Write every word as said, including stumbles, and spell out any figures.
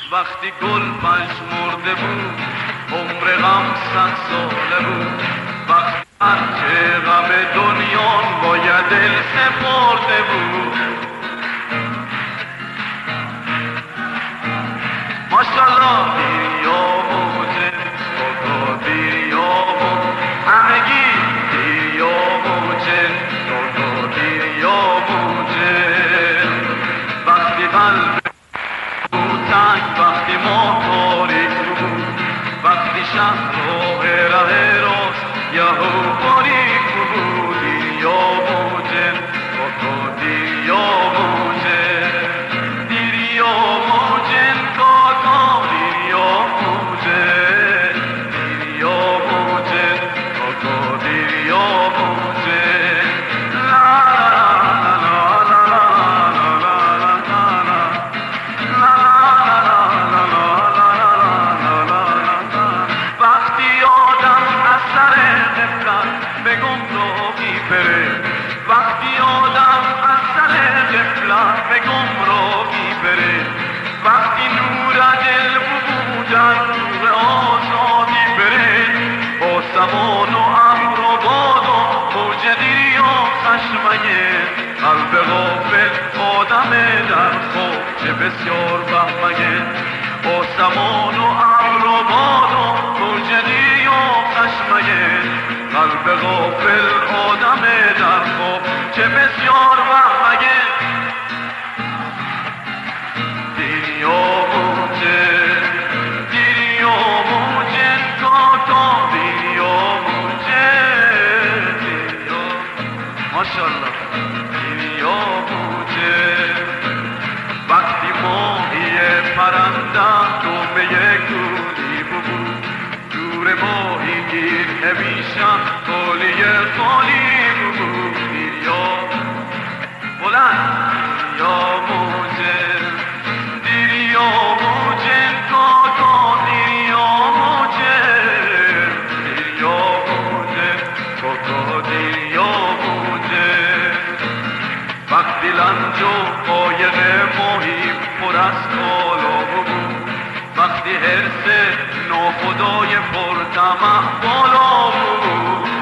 وقتی گل پژمرده بود عمر غم صد ساله بود. وقتی هرچه غم دنیا باید دل سپرده بود. ماشالله دیریا موجه بابا دیریا موجه همگی دیریا موجه بابا دیریا موجه. وقتی قلب بود تنگ وقتی ما تاریک بود وقتی شهر راه ره راست یهو باریک بود. دیریا موجه بابا دیریا موجه دیریا موجه کاکا دیریا موجه دیریا موجه کاکا دیریا موجه. وقتی آدم از سر غفلت به گمراهی بره وقتی آدم از سر غفلت به گمراهی بره وقتی نور دل بودن نور آزادی بره با زمان و امر و باد و موج دیری و خشمگه قلب غافل آدم در خواب چه بسیار بهمگه. با زمان و امر و باد و موج دیری و خشمگه قلب غافل آدم در خواب چه بسیار بهمگه. دیریا موجه دیریا موجه کاکا دیریا موجه دیریا ماشالله دیریا موجه. وقتی ماهی پرنده دومه کوری بود دور ماهی گیر همیشه خالی خالی بود. دیریا بلند دیریا موجه دیریا موجه کاکا دیریا موجه دیریا موجه کاکا دیریا موجه. وقتی لنج و قایق ماهی پر از کالا بود وقتی حرص ناخدای پرطمع بالا بود